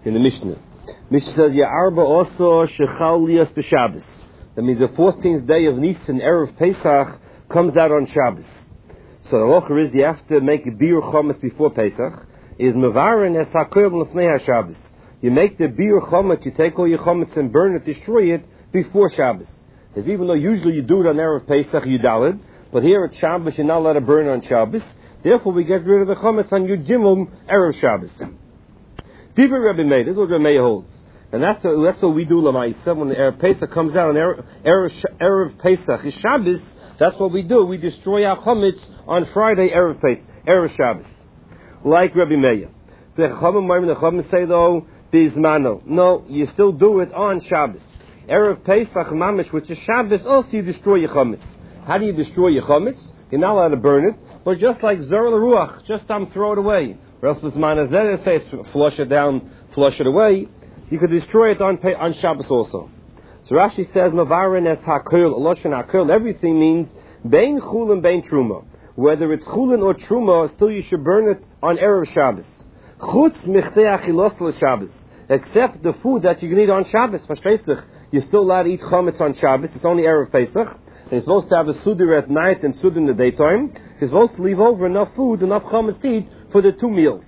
in the Mishnah. Mishnah says, Ya'arba also shechal lias b'Shabbos. That means the 14th day of Nisan, Erev Pesach, comes out on Shabbos. So the halacha is you have to make a biur chometz before Pesach. Is mevarin es hakoyel l'fnei haShabbos. You make the biur chometz, you take all your chometz and burn it, destroy it before Shabbos. Because even though usually you do it on Erev Pesach, you dalid, but here at Shabbos you're not allowed to burn on Shabbos. Therefore we get rid of the chometz on Yud Gimel Erev Shabbos. Divrei Rabbi Meir, this is what Rabbi Meir holds. And that's what we do, Lamaisa. When the Erev Pesach comes out on Erev Pesach is Shabbos, that's what we do. We destroy our chometz on Friday, Erev Pesach, Erev Shabbos. Like Rabbi Meir. The Chachamim say though, Bizmano. No, you still do it on Shabbos. Erev Pesach Mamish, which is Shabbos, also you destroy your chometz. How do you destroy your chometz? You're not allowed to burn it, but just like Zerah Ruach, just throw it away. Or else Bizmano Zerah says flush it down, flush it away. You could destroy it on Shabbos also. So Rashi says, Mavarin es hakol, Loshen hakol, everything means bein chulin, bein truma. Whether it's chulin or truma, still you should burn it on Erev Shabbos. Chutz michtei achilos l'Shabbos. Except the food that you can eat on Shabbos. You're still allowed to eat chametz on Shabbos. It's only Erev Pesach. And you're supposed to have a sudir at night and sudir in the daytime. You're supposed to leave over enough food, enough chametz to eat for the 2 meals.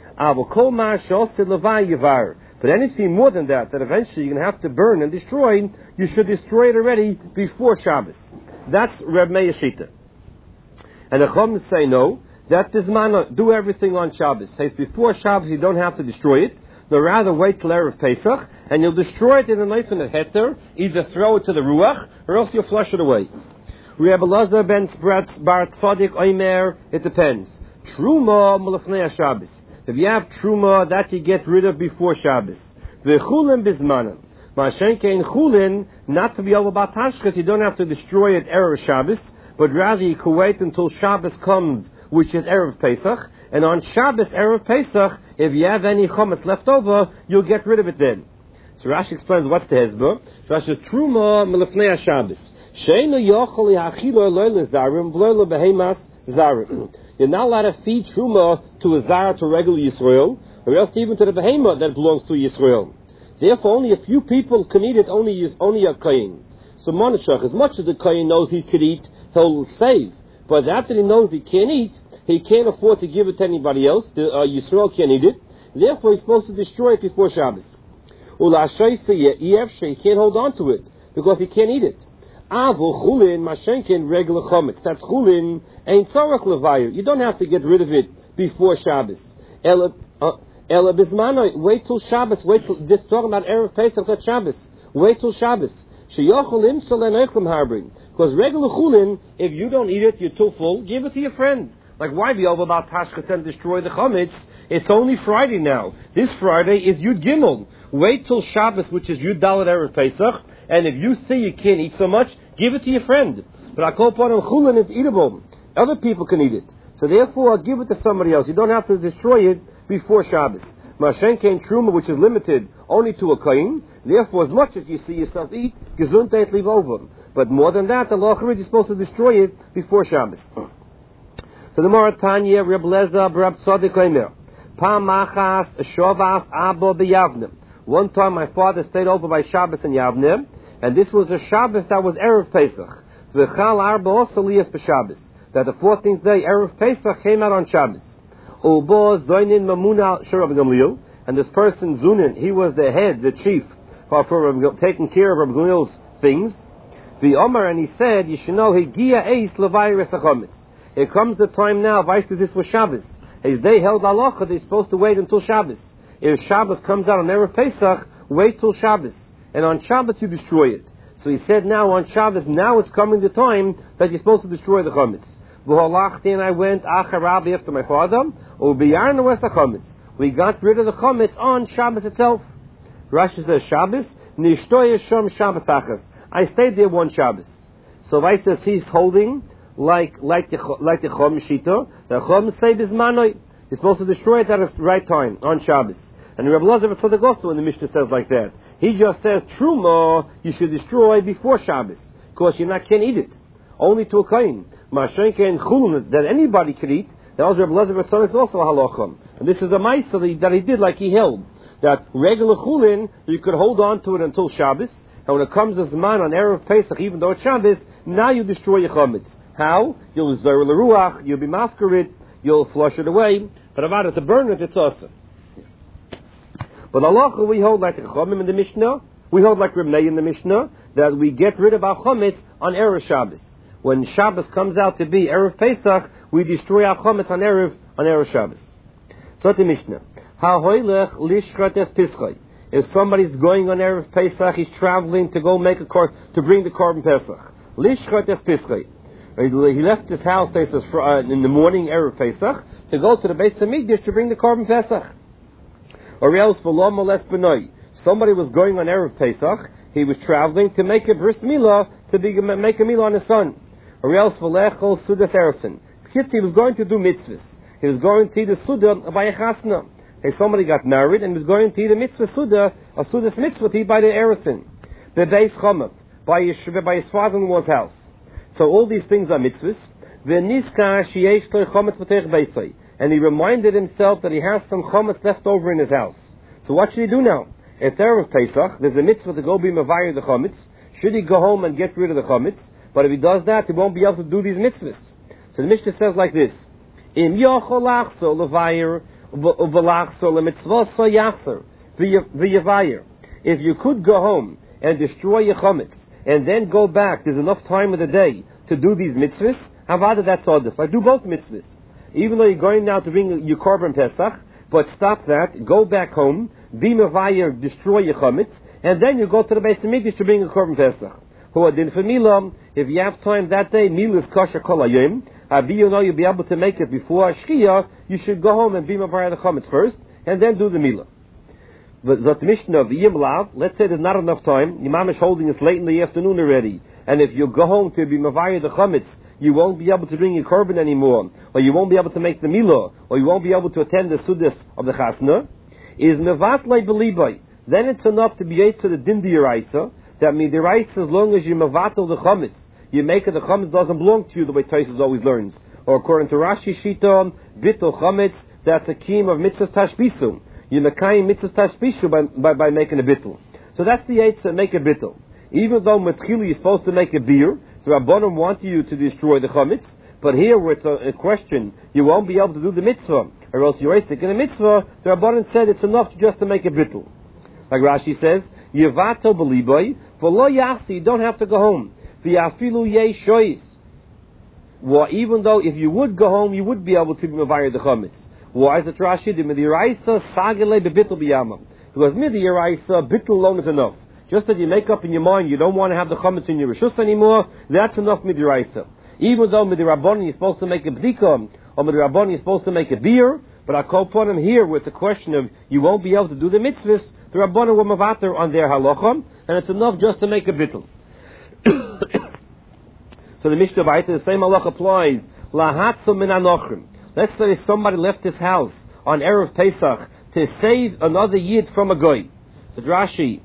Avol ma sh'oseh levai yivar. But anything more than that eventually you're going to have to burn and destroy, you should destroy it already before Shabbos. That's Reb Meir Shita. And the Chachamim say no, that is man, do everything on Shabbos. Says before Shabbos you don't have to destroy it, but rather wait till Erev Pesach, and you'll destroy it in the knife and the heter, either throw it to the Ruach, or else you'll flush it away. Reb Elazar ben Bar Tzadik Omer, it depends. Truma Mulafnei Shabbos. If you have truma, that you get rid of before Shabbos. V'chulin bizmanan. Ma'ashenke in chulin, not to be over batashkas, you don't have to destroy it Erev Shabbos, but rather you can wait until Shabbos comes, which is Erev Pesach, and on Shabbos, Erev Pesach, if you have any chometz left over, you'll get rid of it then. So Rashi explains what's the hezbollah. So Rashi says, truma melefnei Shabbos. Sheinu yochel yachilo loyle zarim, v'loyle behemas zarim. You're not allowed to feed truma to a zara, to regular Yisrael, or else even to the behemah that belongs to Yisrael. Therefore, only a few people can eat it, only a kohen. So Monashach, as much as the kohen knows he could eat, he'll save. But after he knows he can't eat, he can't afford to give it to anybody else. Yisrael can't eat it. Therefore, he's supposed to destroy it before Shabbos. He can't hold on to it, because he can't eat it. Avo chulin mashenkin regular chometz. That's chulin ain't tzarach levayu. You don't have to get rid of it before Shabbos. Ela bismano. Wait till Shabbos. Wait till this talking about Erev Pesach. That's Shabbos. Wait till Shabbos. Sheyochel imsol and echem harbring. Because regular chulin, if you don't eat it, you're too full. Give it to your friend. Like why be over about tashkas and destroy the chometz? It's only Friday now. This Friday is Yud Gimel. Wait till Shabbos, which is Yud Dalet Erev Pesach. And if you see you can't eat so much, give it to your friend. But I call upon chulin is eatable. Other people can eat it. So therefore, give it to somebody else. You don't have to destroy it before Shabbos. Mashen kein truma, which is limited only to a kohen. Therefore, as much as you see yourself eat, gesundheit leave over. But more than that, the law is supposed to destroy it before Shabbos. So the Moratanya, Reb Leza, Reb Tzadik Omer. Pam machas shovas abo b'Yavne. One time my father stayed over by Shabbos in Yavne, and this was a Shabbos that was Erev Pesach. V'chal arba also liyas b'Shabbos. That the 14th day, Erev Pesach, came out on Shabbos. Ubo zoinin mamuna sherav Gamliel, and this person Zunin, he was the head, the chief, for taking care of Rabbi Gamliel's things. The Omer, and he said, you should know, Higia eis levai resachomitz. It comes the time now, vice this was Shabbos. As they held halacha, they're supposed to wait until Shabbos. If Shabbos comes out on Erev Pesach, wait till Shabbos. And on Shabbos you destroy it. So he said now on Shabbos, now it's coming the time that you're supposed to destroy the chametz. And I went acharabi after my father, ubiyarna was the chametz. We got rid of the chametz on Shabbos itself. Rashi says Shabbos, nishtoy shom Shabbos achas. I stayed there one Shabbos. So Vice says he's holding like the Chom Shita. The Chom say bismanoi. You're supposed to destroy it at the right time on Shabbos. And Rabbi Lazar Tzadok also in the Mishnah says like that. He just says truma you should destroy before Shabbos because you can't eat it. Only to a kohen. Mashenke and chulun that anybody could eat. That was Rabbi Lazar Tzadok also halacha. And this is a ma'aser that he did like he held. that regular chulin, you could hold on to it until Shabbos, and when it comes as man on Erev Pesach, even though it's Shabbos, now you destroy your chametz. How? You'll zor l'ruach, you'll be mafkarit, you'll flush it away, but about it to burn it, it's awesome. But halacha, we hold like the Chachamim in the Mishnah, we hold like Reb Meir in the Mishnah, that we get rid of our chametz on Erev Shabbos. When Shabbos comes out to be Erev Pesach, we destroy our chametz on Erev Shabbos. So the Mishnah. Ha-hoylech lishchat es pischai. If somebody's going on Erev Pesach, he's traveling to go to bring the Korban Pesach. Lishchat es pischai. He left his house, says, in the morning, Erev Pesach, to go to the Beis Hamikdash to bring the Korban Pesach. Or else, v'lo moles b'noi. Somebody was going on Erev Pesach, he was traveling to make a bris milah, make a milah on his son. Or else, v'lechol sudas eresin. He was going to do mitzvahs. He was going to eat a sudah by a chasna. Hey, somebody got married and was going to eat a mitzvah sudah, a sudah's mitzvah to eat by the eresin. The Beis Chomav, by his father-in-law's house. So all these things are mitzvahs. And he reminded himself that he has some chometz left over in his house. So what should he do now? If Erev Pesach, there's a mitzvah to go be mavayir the chometz. Should he go home and get rid of the chometz? But if he does that, he won't be able to do these mitzvahs. So the Mishnah says like this: Im yochol lachzor levayir uvelachzor lemitzvah yachzor v'yavayir. If you could go home and destroy your chometz and then go back, there's enough time of the day to do these mitzvahs. Havada, that's odif. I do both mitzvahs. Even though you're going now to bring your Korban Pesach, but stop that, go back home, be mavayir, destroy your chametz, and then you go to the Beis Hamikdash to bring a Korban Pesach. Huadin for milah, if you have time that day, milah is kosher kol hayom. You know you'll be able to make it before Shkia. You should go home and be mavayir the chametz first, and then do the milah. Zot Mishnah of Yimlav, let's say there's not enough time, your mom is holding it late in the afternoon already, and if you go home to be mavayir the chametz, you won't be able to bring your korban anymore, or you won't be able to make the milah, or you won't be able to attend the sudas of the chasna, is mevat lei belibai. Then it's enough to be ate to the din d'iraisa, that means d'iraisa as long as you mevatel the chametz, you make it the chametz doesn't belong to you, the way Tosfos always learns. Or according to Rashi Shita, bittul chametz, that's a kiyum of mitzvah tashbisu. You mekayim mitzvah tashbishu by making a bittul. So that's the eight that make a bittul. Even though matchili you're supposed to make a beer, the Rabbanim want you to destroy the chametz, but here where it's a question, you won't be able to do the mitzvah, or else you're sick in the mitzvah. The Rabbanim said it's enough just to make a bittul. Like Rashi says, Yevato b'liboy, v'lo yachsi, you don't have to go home. V'yafilu yei shois. Well, even though if you would go home, you would be able to be mavayir the chametz. Why is it Rashi? The midiraisa sagele bebittul biyama. Because midiraisa bittul alone is enough. Just that you make up in your mind you don't want to have the chametz in your reshus anymore, that's enough midiraisa. Even though midirabbanan you're supposed to make a bdika, or midirabbanan you're supposed to make a beer, but I call upon him here where it's a question of you won't be able to do the mitzvahs, the rabbanan were mavater on their halacha, and it's enough just to make a bittul. So the Mishnah Vayta, the same halacha applies. Lahatzu min anochrim. Let's say somebody left his house on Erev Pesach to save another yid from a goy. So Rashi,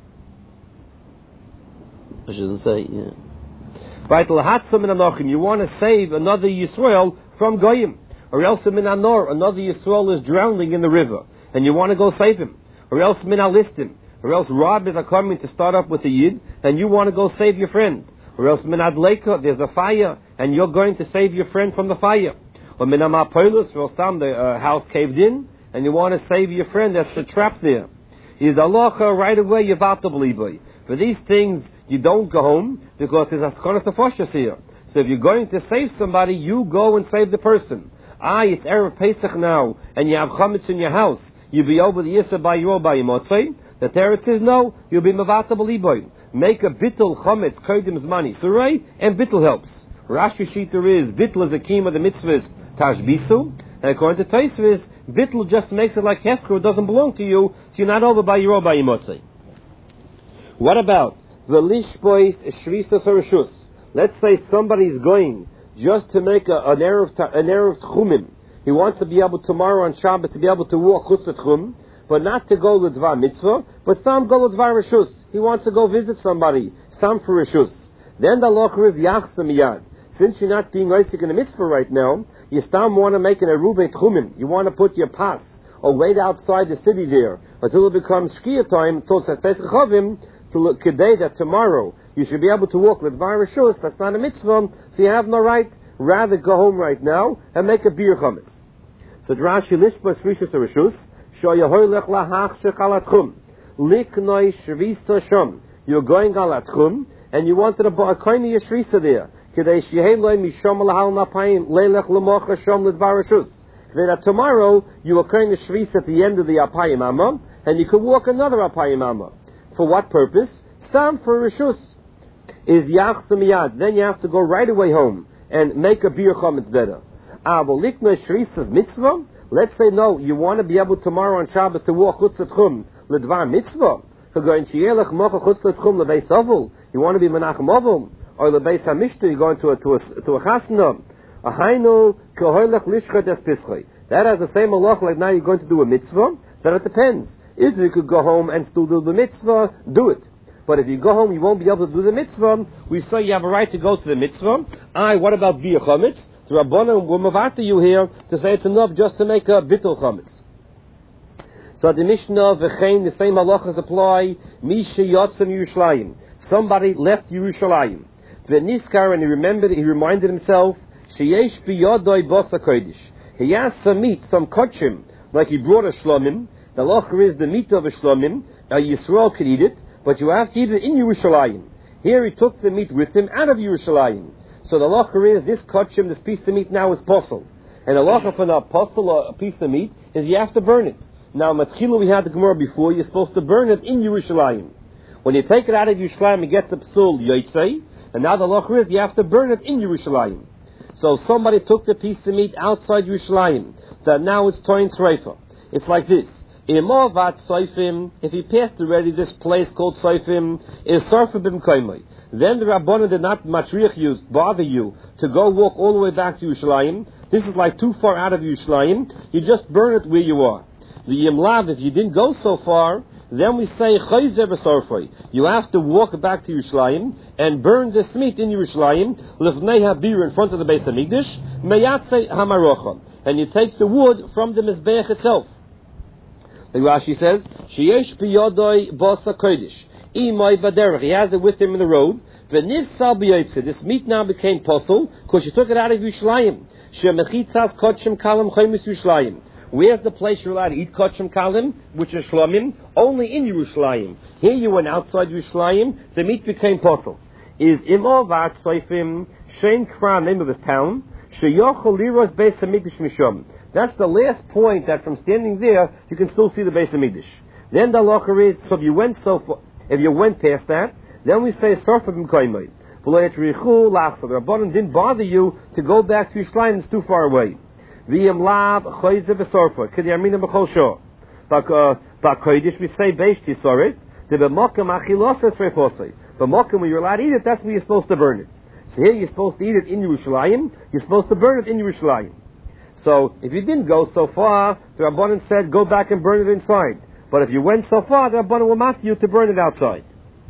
I shouldn't say, yeah. Right, lahatzu min anochrim. You want to save another Yisrael from goyim. Or else min anor, another Yisrael is drowning in the river, and you want to go save him. Or else min alistim. Or else robbers are coming to start up with a yid, and you want to go save your friend. Or else min adleika, there's a fire, and you're going to save your friend from the fire. Or min amapoilus, or some the house caved in, and you want to save your friend that's trapped there. Is halacha right away yavata b'liboy. For these things, you don't go home, because there's askonas nefashos here. So if you're going to save somebody, you go and save the person. It's Erev Pesach now, and you have chametz in your house. You'll be over the Yisra by your motzei. The Torah says no, you'll be mavata b'liboy. Make a bittul chametz kodim zmani surei, and bittul helps. Rashi Shita is bittul is a kiyum of the mitzvahs tashbisu, and according to Tosfos, bittul just makes it like hefker, it doesn't belong to you, so you're not over by your motzei. What about the lishbois shvisas harishus? Let's say somebody's going just to make an erev tchumim. He wants to be able tomorrow on Shabbos to be able to walk chutz tchum, but not to go l'dvar mitzvah, but some go l'dvar reshus. He wants to go visit somebody, some for reshus. Then the halacha is yachsa miyad. Since you're not being oisik in the mitzvah right now, you still want to make an eruv tchumim. You want to put your pas or wait outside the city there until it becomes Shkia time, until Sastes Chavim, to look today that tomorrow you should be able to walk with Rishus. That's not a mitzvah, so you have no right. Rather go home right now and make a beer chametz. So Rashi lishbas rishus rishus shoyahoylech lahach shekalatchum liknoi shrisa sham. You're going alatchum and you wanted a koine yishrisa there. Kedei sheheloi misham lahal napayim leilech lemocha sham lidvar rishus. That tomorrow you are going to shris at the end of the apayim amma and you could walk another apayim amma. For what purpose? Stam for rishus. Is yach miyad. Then you have to go right away home and make a beer chametz better. Avolikna shrisas mitzvah. Let's say no, you want to be able tomorrow on Shabbos to walk chutz l'tchum l'dvar mitzvah. So going shielach mocha chutz l'tchum lebeis avul. You want to be menachem avul or lebeis hamishta. You're going to a chasna. A hainu kehoylech lishchat es pischei. That has the same halach like now you're going to do a mitzvah. Then it depends. If you could go home and still do the mitzvah, do it. But if you go home, you won't be able to do the mitzvah. We say you have a right to go to the mitzvah. What about biyah chametz? The Rabbanan will mavata you here to say it's enough just to make a bittul chametz. So the Mishnah v'chein the same halachas apply. Misha yotzem Yerushalayim. Somebody left Yerushalayim. V'niskar, and he reminded himself sheyesh biyodoi bosa kodesh. He has some meat, some kochim, like he brought a shlomim. The halacha is the meat of a shlomim. Now Yisrael could eat it, but you have to eat it in Yerushalayim. Here he took the meat with him out of Yerushalayim. So the halacha is this kachim, this piece of meat now is posel. And the halacha for the posel or a piece of meat is you have to burn it. Now matchilu we had the Gemara before, you're supposed to burn it in Yerushalayim. When you take it out of Yerushalayim it gets the psul yotzei, and now the halacha is you have to burn it in Yerushalayim. So somebody took the piece of meat outside Yerushalayim, that now it's toin sreifa. It's like this. If he passed already this place called Soifim, is Sarfa bim Kaimai. Then the Rabbanan did not bother you to go walk all the way back to Yerushalayim. This is like too far out of Yerushalayim. You just burn it where you are. The Yimlav, if you didn't go so far, then we say Chayzer b'Sarfai. You have to walk back to Yerushalayim and burn this meat in Yerushalayim, Lefnei HaBir in front of the Beis HaMikdash, Meyatzei HaMarocha. And you take the wood from the Mizbeach itself. The Rashi says, "Sheyesh biyodoi bosa kodesh, imay baderech." He has it with him in the road. V'nifsal b'yotze. This meat now became posel because she took it out of Yerushalayim. Shemechitzas kotchem kalim chaymis Yerushalayim. Where's the place you're allowed to eat kotchem kalim, which is shlomim? Only in Yerushalayim. Here you went outside Yerushalayim. The meat became posel. Is imo vat soifim shein kra, name of his town, sheyochol liros beis hamikdash mishom. That's the last point that from standing there, you can still see the Beis HaMikdash. Then the halacha is, so if you went past that, then we say, Sarfa b'm Kaimai. The Rabbanan didn't bother you to go back to Yerushalayim, it's too far away. V'yam lav choyze v'sarfa, k'diyamina b'chol shor. Ba'kodesh we say, Beish tisoret, the b'mokem achilos esreifosei. B'mokem when you're allowed to eat it, that's where you're supposed to burn it. So here you're supposed to eat it in Yerushalayim, you're supposed to burn it in Yerushalayim. So, if you didn't go so far, the Rabbanan said, go back and burn it inside. But if you went so far, the Rabbanan will mat you to burn it outside.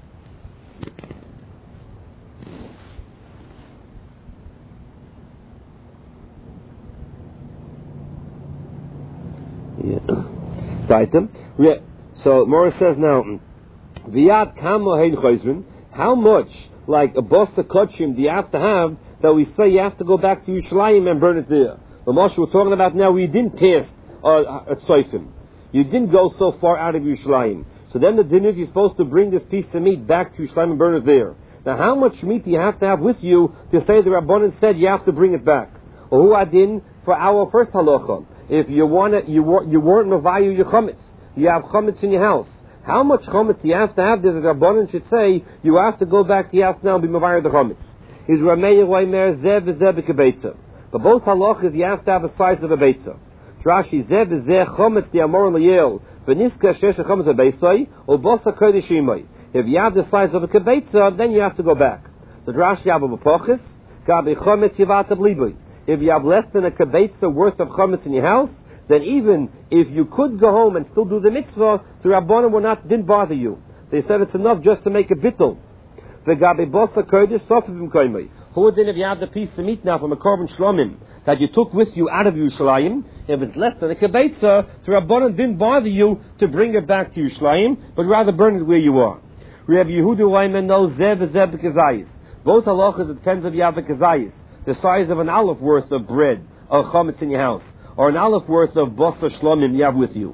Yeah. So, Morris says now, V'yad kamo hein chayzrin, how much, like a bossa kotchim, do you have to have, that we say you have to go back to Yerushalayim and burn it there? The Moshe we're talking about now, we didn't pass at Soifim. You didn't go so far out of Yerushalayim. So then the din is you're supposed to bring this piece of meat back to Yerushalayim and burn it there. Now how much meat do you have to have with you to say the Rabbanan said you have to bring it back? Or who adin for our first halacha? If you weren't mavayu your chametz. You have chametz in your house. How much chametz do you have to have that the Rabbanan should say you have to go back to your house now and be mavayu the chametz? Is Rameir Weimer Zeb Zeb Kebeitza. But both halachas you have to have the size of a beitza. Rashi Zeb Zeh Chometz the Amor Leyel V'Niska Shesh Chometz Beitsai or Bosa Kodesh Imay. If you have the size of a kebeitza, then you have to go back. So Rashi Abu B'Pochis Gabi Chometz Yivat Bliboy. If you have less than a kebeitza worth of chometz in your house, then even if you could go home and still do the mitzvah, the Rabbanan didn't bother you. They said it's enough just to make a bittul. The Gabi Bosa Kodesh Sofim Koimay. Who then if you have the piece of meat now from a korban shlomim that you took with you out of Yerushalayim, if it's less than a kibetza, the Rabbanan didn't bother you to bring it back to Yerushalayim, but rather burn it where you are. Rabbi Yehuda Weiman knows zev kazayis. Both halachas, it depends if you have a kazayis, the size of an aleph worth of bread or chametz in your house, or an aleph worth of basa shlomim you have with you.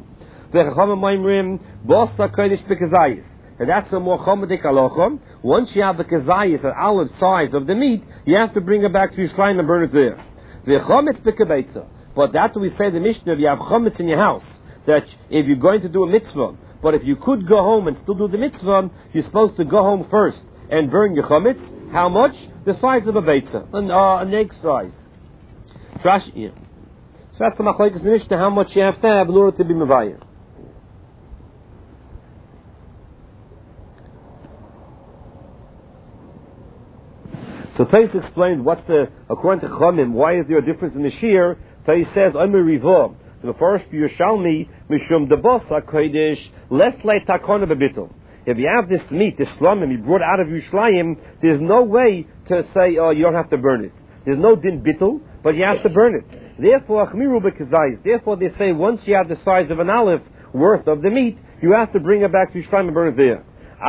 And that's a more chomedik halacha. Once you have the kazayis, an olive size of the meat, you have to bring it back to Yerushalayim and burn it there. But that's what we say in the Mishnah, if you have chometz in your house, that if you're going to do a mitzvah, but if you could go home and still do the mitzvah, you're supposed to go home first and burn your chometz. How much? The size of a beitza, an egg size. Yeah. So that's the machlekes in the Mishnah, how much you have to have in order to be mevayir. So Tais explains what's the, according to Chomim, why is there a difference in the shear? Tais says, Omer Rivo, the first Yerushalmi, Mishum Debosa Kodesh, less like Takona Bebitul. If you have this meat, this shlomim, you brought out of Yerushalayim, there's no way to say, oh, you don't have to burn it. There's no din bitul, but you have to burn it. Therefore, Achmiru Bekazayis. Therefore, they say, once you have the size of an olive worth of the meat, you have to bring it back to Yerushalayim and burn it there.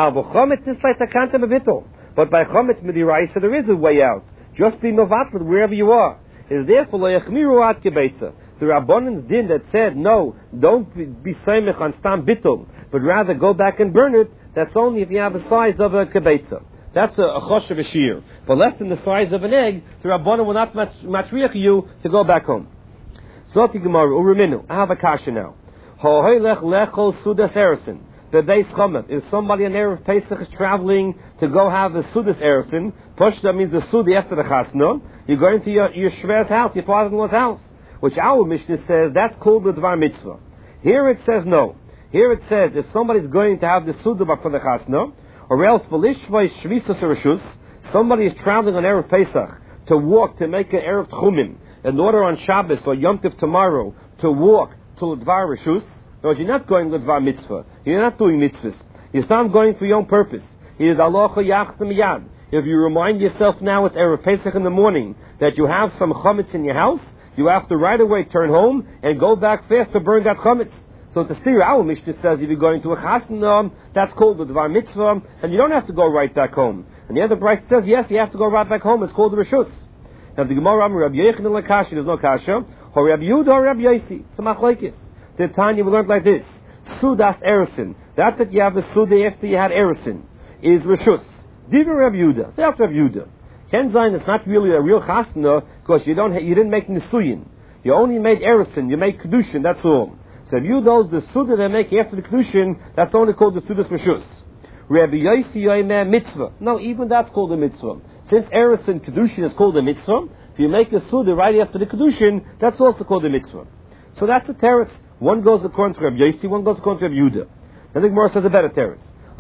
But by chometz midiraisa, there is a way out. Just be mevatl wherever you are. Is therefore le'achmiru ad kebeitza. The Rabbanan's din that said, no, don't be seimich on stam bittul, but rather go back and burn it, that's only if you have the size of a kebeitza. That's a choshev ashir. But less than the size of an egg, the Rabbanan will not matriach you to go back home. Zoti Gemara, Ureminu, I have a kasha now. Ho'hoilech lechol sudas erison. The Beis Chomet. If somebody on Erev Pesach is traveling to go have a Sudas Eresin, Pashta means the Sudi after the Chasna, you're going to your Shver's house, your father-in-law's house, which our Mishnah says that's called the Dvar Mitzvah. Here it says no. Here it says if somebody's going to have the Suda for the Chasna, or else Velishvay Shvisas Rishus, somebody is traveling on Erev Pesach to walk, to make an Erev Tchumim, in order on Shabbos or Yom Tov tomorrow, to walk to the Dvar Rishus. Because you're not going to Dvar Mitzvah. You're not doing mitzvahs. You're not going for your own purpose. It is Aloha Yachzim Yad. If you remind yourself now at Erev Pesach in the morning that you have some chametz in your house, you have to right away turn home and go back fast to burn that chametz. So to steer, our Mishnah says if you're going to a chasna, that's called the Dvar Mitzvah, and you don't have to go right back home. And the other Brayta says, yes, you have to go right back home. It's called the Rishus. Now the Gemara, Rabbi Yechon and Lakashi, there's no kasha. Or Rabbi Yehuda or Rabbi Yosi. It's a machlekes. The Tanya we learned like this: Sudas Eresin. That you have a Suda after you had Eresin is Rishus. Diva Rabbi Yehuda. Say after Rabbi Yehuda. Ken Zayin is not really a real chasna because you didn't make Nisuyin. You only made Eresin. You made Kedushin. That's all. So if you those the Suda they make after the Kedushin, that's only called the Sudas Rishus. Rabbi Yosi Yoimeh Mitzvah. No, even that's called a mitzvah. Since Eresin Kedushin is called a mitzvah, if you make a Suda right after the Kedushin, that's also called a mitzvah. So that's a teretz. One goes according to Rabbi Yosi, one goes according to Rabbi Yehuda. Then the Gemara says a better teretz.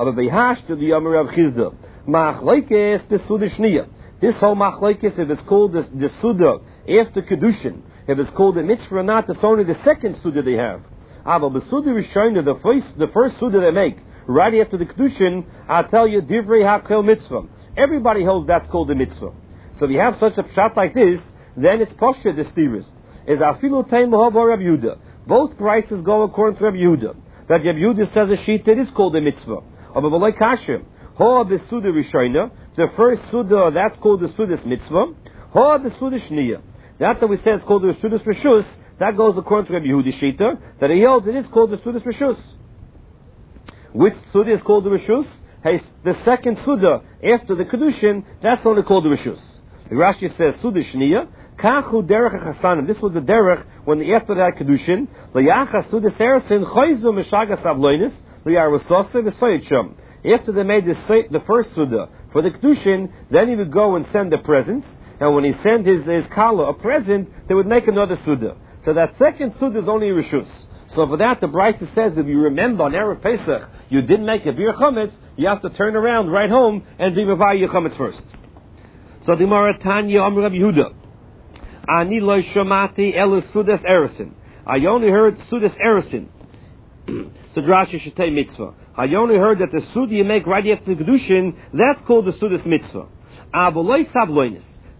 This whole machlekes, if it's called the Suda after Kedushin, if it's called a mitzvah or not, it's only the second Suda they have. The Suda Rishona, the first Suda they make, right after the Kedushin, I'll tell you, Divrei HaKel Mitzvah. Everybody holds that's called a mitzvah. So if you have such a pshat like this, then it's posher the steerers. Is afilu teim mohava Rabbi Yehuda. Both prices go according to Rabbi Yehuda. That Rabbi Yehuda says a sheet that is called a mitzvah. But v'loi kasher. Ho b'suda rishona. The first suda, that's called the sudas mitzvah. Ho b'suda shniya. That we say is called the sudas rishus. That goes according to Rabbi Yehuda shita. That he holds it is called the sudas rishus. Which suda is called the rishus? Hey, the second suda after the kedushin, that's only called the rishus. The Rashi says suda shniya. Kachu derech chasanim. This was the derech when after that kedushin, leyacha suda serasin choizu mishagas avloinis leyarvasose v'soyitsham. After they made the first suda for the kedushin, then he would go and send the presents, and when he sent his kala a present, they would make another suda. So that second suda is only rishus. So for that, the Brayta says if you remember on Erev Pesach you didn't make a bir chametz, you have to turn around right home and be mavai your chametz first. So the Gemara Tanya Amar Rabbi Yehuda. Ani lo shomati el sudas eresin. I only heard sudas eresin. So Rashi should say mitzvah. I only heard that the suda you make right after the kedushin, that's called the sudas mitzvah. Aboloi sabloinis.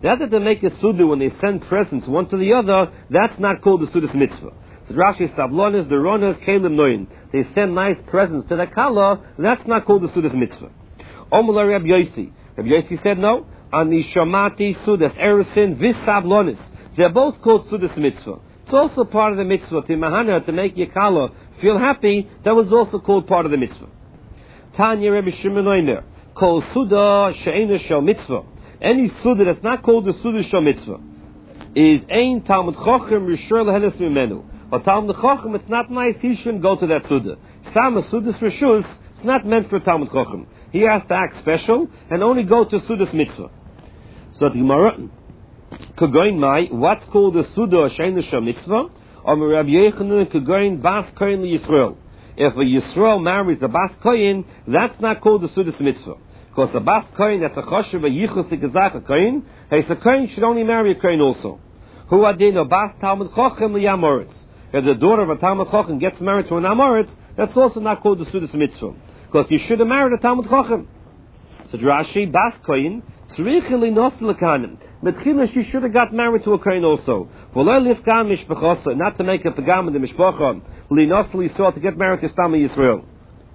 That they make a suda when they send presents one to the other, that's not called the sudas mitzvah. So Rashi sablonis, the ronas, kelim noin. They send nice presents to the kala, that's not called the sudas mitzvah. Omar Rabbi Yossi. Rabbi Yossi said no. Ani shamati sudas erusin vis sablonis. They're both called sudas mitzvah. It's also part of the mitzvah to mahana, to make your kala feel happy. That was also called part of the mitzvah. Tanya Rabbi Shimon Oiner. Kol suda she'ena shel mitzvah. Any suda that's not called the suda shel mitzvah is ein Talmud Chochem rishur lehenes mimenu. But Talmud Chochem, it's not nice, he shouldn't go to that suda. Sam a sudas rishus, it's not meant for Talmud Chochem. He has to act special and only go to sudas mitzvah. So the Gemara, Kagoin Mai, what's called the suda she'ena shel mitzvah? Amar Rabbi Yochanan Kagoin bas kohen li Yisrael. If a Yisrael marries a bas kohen, that's not called the sudas mitzvah. Because a bas kohen, that's a choshev, a yichus, a gezach, a kohen. Hey, so kohen should only marry a kohen also. Who adin a bas Talmud Chochem liyamoritz. If the daughter of a Talmud Chochem gets married to an amoritz, that's also not called the sudas mitzvah. Because you should have married a Talmud Chochem. So Rashi, bas kohen, tzrichin li nos lekanim. Metchila, she should have got married to a kohen also. Not to make a pagam in the mishpacha. Li nos to get married to Stam Yisrael.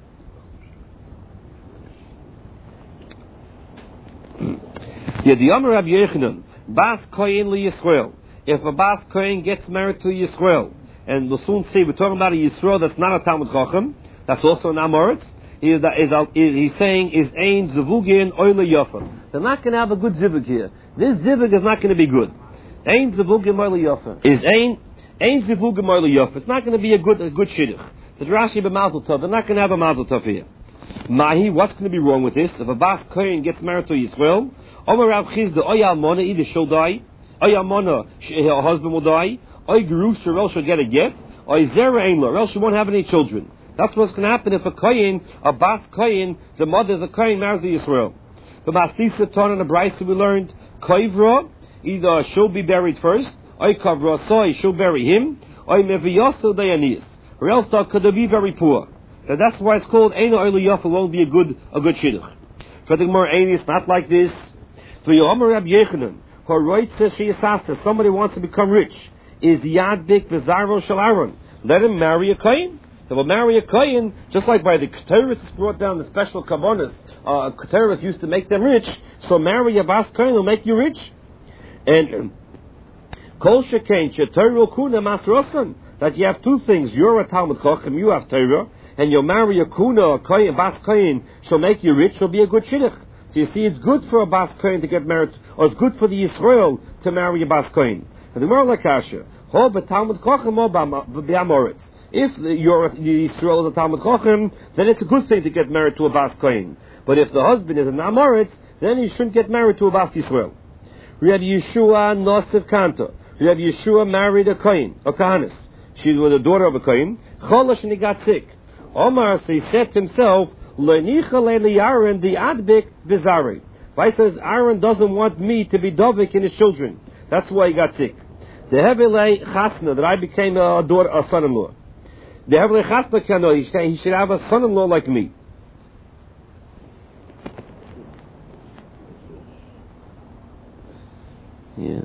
Yediyam Rabbi Yochanan, bas kohen li Yisrael. If a bas kohen gets married to Yisrael, and we'll soon see, we're talking about a Yisrael that's not a Talmud Chochem, that's also an Amoritz. He's saying is ein zivugin oile yofa. They're not going to have a good zivug here. This zivug is not going to be good. Ein zivugin oile yofa is ein zivugin oile yofa. It's not going to be a good shidduch. So Rashi b'mazel tov. They're not going to have a mazel tov here. Mahi, what's going to be wrong with this? If a bas kohen gets married to Yisrael, Omer Rav Chizda oy almona, either she'll die, oy almona, her husband will die, oy gerush, or else she'll get a get, oy zera ein lo, or else she won't have any children. That's what's going to happen if a kohen, a bas kohen, the mother is a kohen, marries a Yisrael. The Masisa Ton and the Brisa we learned, koivra, either she'll be buried first, oy kavra soy, she'll bury him, oy meviyosu dayanis, or else could be very poor. So that's why it's called Eino Oile Yofa, won't be a good shidduch. So the Gemara it's not like this. For Yomer Rabbi Yochanan, who writes says she asasta, somebody wants to become rich, is Yadbik Bezaro Shel Aaron. Let him marry a kohen. They will marry a kohen, just like by the Keteris brought down the special kavanas. Keteris used to make them rich, so marry a bas kohen will make you rich. And Kol Shekain Shetoru Kuna Masrosan, that you have two things. You're a Talmud Chochem, you have Torah, and you'll marry a kuna, a kohen, bas kohen, she'll make you rich, she'll be a good shidduch. So you see, it's good for a bas kohen to get married, or it's good for the Yisrael to marry a bas kohen. And the Gemara Lakasha, ho b'Talmud Chochem o b'Amoritz. If the Yisrael is a Talmud Chochem, then it's a good thing to get married to a bas kohen. But if the husband is an Amoritz, then he shouldn't get married to a bas Yisrael. Rabbi Yeshua Nosef Kantor. Rabbi Yeshua married a kohen, a kahanis. She was the daughter of a kohen. Cholash, and he got sick. Omar, so he said to himself, Le'nicha le'Aaron the adbik bizarre. Why says Aaron doesn't want me to be dovik in his children? That's why he got sick. The Hevelei chasna, that I became a son-in-law. The Hevelei chasna kano, he should have a son-in-law like me. Yeah.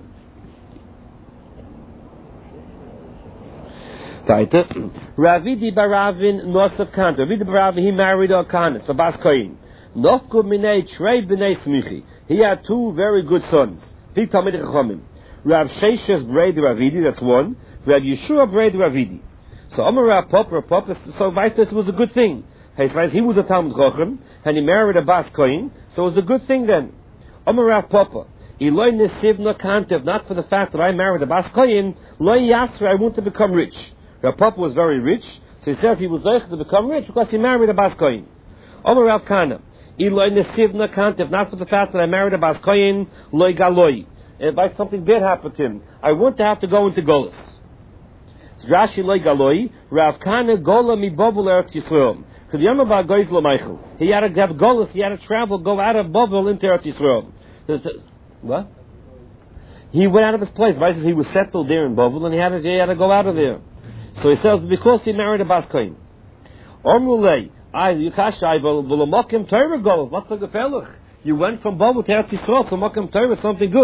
Ravidi Baravin Nosef Kant. Ravidi Baravin, he married a Kahanis, a Bas Kohen. Nofku Minei Trei B'nei Smichi. He had two very good sons. Big Talmidei Chachamim. Rav Sheshes Brei Ravidi, that's one. Rav Yeshua Brei Ravidi. So Amar Rav Papa, so vice versa was a good thing. He was a Talmud Chacham, and he married a Bas Kohen, so it was a good thing then. Amar Rav Papa. Eloi Nesivna Kantev, not for the fact that I married a Bas Kohen, Loi Yasra, I want to become rich. Rav Papa was very rich, so he says he was able to become rich because he married a Bas Kohen. Omer Rav Kana, Eloi Nesivna Kantev, not for the fact that I married a Bas Kohen, Loi Galoi. If something bad happened to him, I want to have to go into Golus. Rashi Loi Galoi, Rav Kana Gola Mi Bovel Eretz Yisrael. Because Yamabah Goiz Lo Michael. He had to have Golus, he had to travel, go out of Bovel into Eretz Yisrael. What? He went out of his place. He was settled there in Bovel, and he had to go out of there. So he says, because he married a Bas Kohen. Omrulei, what's the gefellach? You went from Bovel to Eretz Yisrael, so Mokim Torah is something good.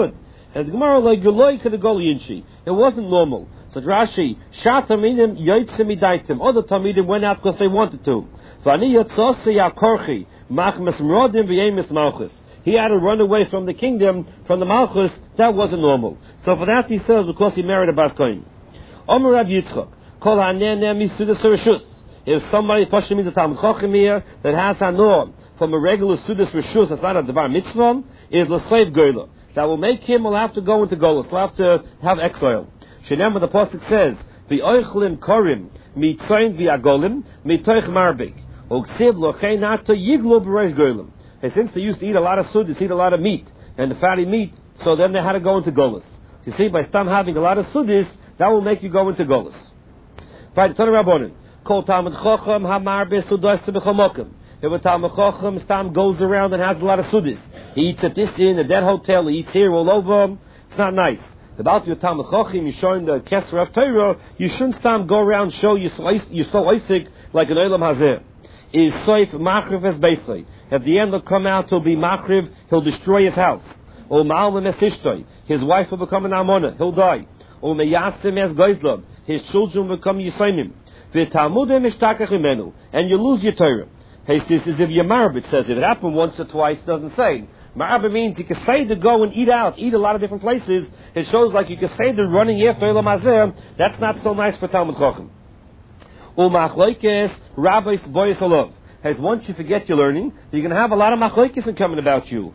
And the Gemara like Geloi could go Yinchi. It wasn't normal. So Rashi, Shat Tamidim Yotzim Idaitim. Other Tamidim went out because they wanted to. Vani Yotzose Yakorchi Machmas Mrodim V'yemis Malchus. He had to run away from the kingdom, from the Malchus. That wasn't normal. So for that he says because he married a Bas Kohen. Omer Rav Yitzchak. Kol Haneneh Misudas Rishus. If somebody Pashim means a Talmud Chacham here that has Hanor from a regular Sudas Rishus, that's not a Devar Mitzvah, is L'Sleiv Goyla. That will make him will have to go into Golos. He'll have to have exile. Shenem, the Pasuk says, V'oichlin korim, mitzoin v'agolim, mitoich marbig. Uksiv lochein ato yiglo b'reish goylim. And since they used to eat a lot of sudis, eat a lot of meat, and the fatty meat, so then they had to go into Golos. You see, by Stam having a lot of sudis, that will make you go into Golos. Right, Tana Rabbonin. Kol Talmud Chacham hamar besudos b'chomokim. If a Talmud Chacham Stam goes around and has a lot of sudis, he eats at this inn, at that hotel, he eats here all over, it's not nice. About your Talmud Chacham, you show him the Kesser of Torah, you shouldn't Stam go around and show you're so oisik like an Olam Hazeh. Is Soif Machriv as Beisai. At the end he'll come out, he'll be Machriv, he'll destroy his house. O Ma'alim es Ishtoi, his wife will become an Amona, he'll die. O Meyasim es Goizlab, his children will become Yisayimim. V'Talmudim ishtakach imenu, and you lose your Torah. Hey, this is if you're marab, it says. If it happened once or twice, it doesn't say. Marab means you can say to go and eat out, eat a lot of different places. It shows like you can say to running after Olam Hazeh. That's not so nice for Talmud Chacham. Umachloikes rabbis boyes olav. As once you forget your learning, you're going to have a lot of machloikes coming about you.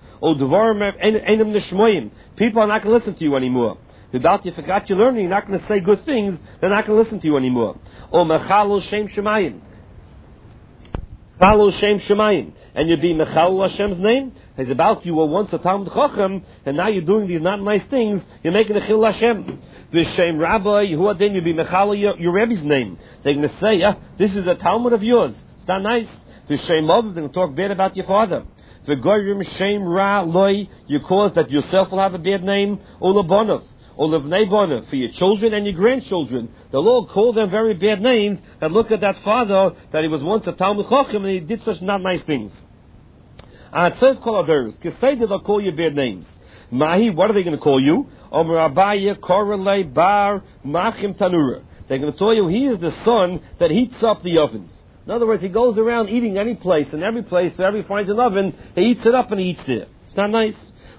People are not going to listen to you anymore. Without you forgot your learning, you're not going to say good things. They're not going to listen to you anymore. Mechalul shem shemayim. Mechalul shem shemayim. And you be Mechalul Hashem's name. It's about you were once a Talmud Chacham, and now you're doing these not nice things. You're making a Chil Hashem. V'shem Rabbi, who then you be Mechalul your Rebbe's name. They're going to say, this is a Talmud of yours. It's not nice. V'shem Mov, they're going to talk bad about your father. V'goyrim shem ra loy, you cause that yourself will have a bad name. Ulabonov. Or for your children and your grandchildren. The Lord called them very bad names, and look at that father, that he was once a Talmud Chacham, and he did such not nice things. They'll call you bad names. Mahi, what are they going to call you? Omer Abaye, Korele, Bar, Machim Tanura. They're going to tell you he is the son that heats up the ovens. In other words, he goes around eating any place, and every place, wherever he finds an oven, he eats it up and he eats there. It's not nice.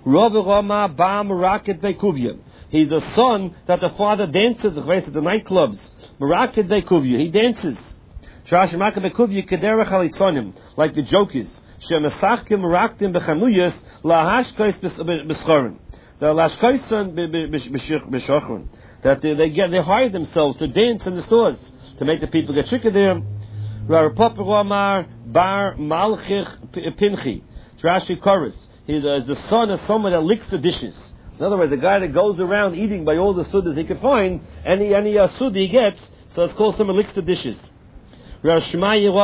He's a son that the father dances at the nightclubs. He dances. Like the jokers. That they hire themselves to dance in the stores to make the people get tricked there. Rashi chorus. He's the son of someone that licks the dishes. In other words, the guy that goes around eating by all the sudas he can find, any sud he gets, so it's called someone licks the dishes. Rashi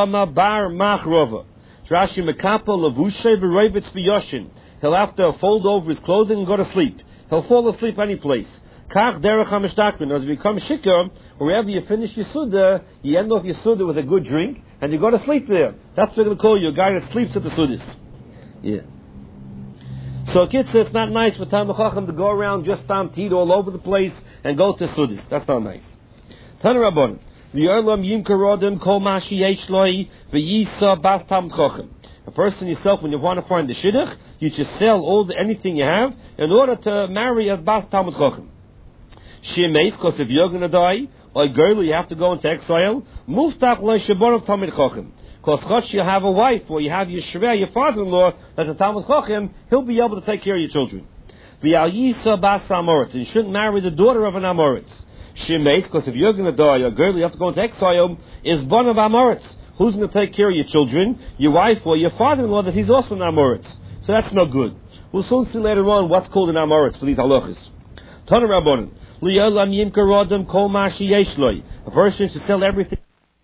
mekapel levushe v'roivitz v'yoshin. He'll have to fold over his clothing and go to sleep. He'll fall asleep any place. Kach derech hamishtakrin. As you become shikar, wherever you finish your suda, you end off your suda with a good drink, and you go to sleep there. That's what they're going to call you, a guy that sleeps at the sudas. Yeah. So kids, it's not nice for Talmud Chacham to go around just to eat all over the place and go to Sudis. That's not nice. Tana Rabban, v'yarlam yimkarodim kol mashi yeshloi v'yisa bas Talmud Chacham. A person yourself, when you want to find the shidduch, you just sell anything you have in order to marry a bas Talmud Chacham. Shemeis, because if you're going to die, or girl, you have to go into exile. Muftach lo shaborav Talmud Chacham. Because you have a wife, or you have your shver, your father-in-law, that's a Talmud Chacham, he'll be able to take care of your children. V'yisa bas Amoritz, and you shouldn't marry the daughter of an Amoritz. Shemeis, because if you're going to die, or girl, you have to go into exile, is one of Amoritz. Who's going to take care of your children? Your wife or your father-in-law, that he's also an Amoritz. So that's no good. We'll soon see later on what's called an Amoritz for these halachas. Tana Rabbanan, li'olam yimker rodem kol ma sheyesh loi. A person should sell everything.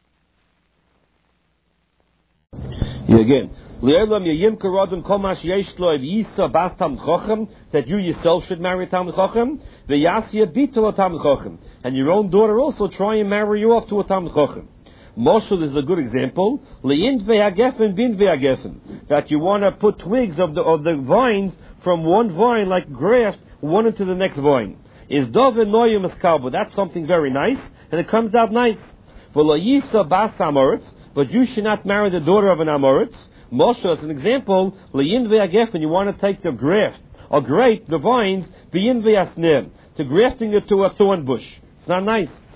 Again, that you yourself should marry a Talmud Chacham, and your own daughter also try and marry you off to a Talmud Chacham. Moshul is a good example. That you want to put twigs of the vines from one vine, like graft, one into the next vine. Is dove noyum eskalbo. That's something very nice, and it comes out nice. V'lo yisa bas amoritz, but you should not marry the daughter of an amoritz. Moshe, as an example, leyin ve'agefen, you want to take the graft, or grape, the vines, beyin ve'asnim, to grafting it to a thorn bush. It's not nice.